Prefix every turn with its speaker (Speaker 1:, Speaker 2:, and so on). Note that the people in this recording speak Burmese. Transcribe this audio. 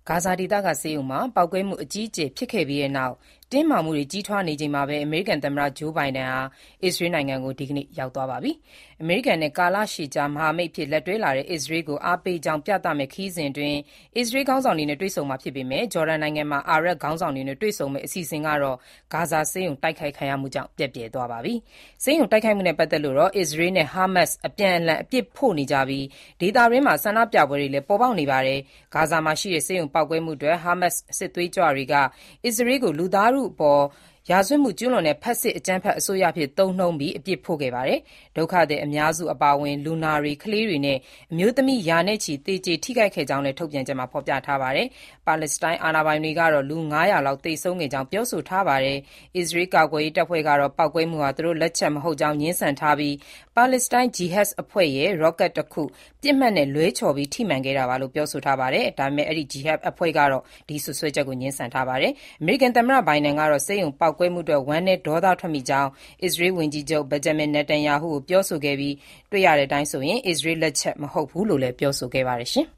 Speaker 1: ဂါဇာဒေသကဆေးရုံမှာပေါက်ကွဲမှုအကြီးအကျယ်ဖြစ်ခဲ့ပြီးနောက်တင်းမာမှုတွေကြီးထွားနေချိန်မှာပဲအမေရိကန်သမ္မတဂျိုးဘိုင်ဒန်ဟာအစ္စရေးနိုင်ငံကိုဒီကနေ့ရောက်သွားပါပြီ။အမေရိကန်နဲ့ကာလရှည်ကြာမဟာမိတ်ဖြစ်လက်တွဲလာတဲ့အစ္စရေးကိုအားပေးကြောင်းပြသမယ့်ခရီးစဉ်အတွင်းအစ္စရေးခေါင်းဆောင်တွေနဲ့တွေ့ဆုံမှာဖြစ်ပေမဲ့ဂျော်ဒန်နိုင်ငံမှာအာရပ်ခေါင်းဆောင်တွေနဲ့တွေ့ဆုံမယ့်အစီအစဉ်ကတော့ဂါဇာဆေးရုံတိုက်ခိုက်ခံရမှုကြောင့်ပျက်ပြယ်သွားပါပြီ။ဆေးရုံတိုက်ခိုက်မှုနဲ့ပတ်သက်လို့တော့အစ္စရေးနဲ့ဟာမတ်စ်အပြန်အလှန်အပြစ်ဖို့နေကြပြီးဒေသတွင်းမှာဆန္ဒပြပွဲတွေလည်းပေါ်ပေါက်နေပါတယ်။ဂါဇာမှာရှိတဲ့ဆေးရုံပေါက်ကွဲမှုအတွက်ဟာမတ်စ်စစ်သွေးကြွတွေကအစ္စရေးကိုလူသားထုအပေါ်ရာဇဝတ်မှုကျူးလွန်တဲ့ဖက်စစ်အကြမ်းဖက်အစိုးရအဖြစ်သုံးနှုန်းပြီးအပြစ်ဖို့ခဲ့ပါတယ်။ဒုက္ခသည်အများစုအပါအဝင်လူနာတွေ၊ကလေးတွေနဲ့အမျိုးသမီးရာနဲ့ချီသေကျေထိခိုက်ခဲ့ကြောင်းလည်းထုတ်ပြန်ချက်မှာဖော်ပြထားပါတယ်။ပါလက်စတိုင်းအာဏာပိုင်တွေကတော့လူ 500 လောက်သေဆုံးခဲ့ကြောင်းပြောဆိုထားပါတယ်။အစ္စရေးကာကွယ်ရေးတပ်ဖွဲ့ကတော့ပေါက်ကွဲမှုဟာသူတို့လက်ချက်မဟုတ်ကြောင်းငြင်းဆန်ထားပြီးပါလက်စတိုင်းဂျီဟတ်အဖွဲ့ရဲ့ရော့ကတ်တခုပစ်မှတ်နဲ့လွဲချော်ပြီးထိမှန်ခဲ့တာပါလို့ပြောဆိုထားပါတယ်။ဒါပေမဲ့အဲ့ဒီဂျီဟတ်အဖွဲ့ကတော့ဒီစွပ်စွဲချက်ကိုငြင်းဆန်ထားပါတယ်။အမေရိကန်သမ္မတဘိုင်ဒန်ကတော့ဆေးရုံပေါက်ကွဲမှုအတွက်ဝမ်းနည်းဒေါသထွက်မိကြောင်းအစ္စရေးဝန်ကြီးချုပ်ဘင်ဂျမင်နေတန်ယာဟုကိုပြောဆိုခဲ့ပြီးတွေ့ရတဲ့အတိုင်းဆိုရင်အစ္စရေးလက်ချက်မဟုတ်ဘူးလို့လည်းပြောဆိုခဲ့ပါတယ်။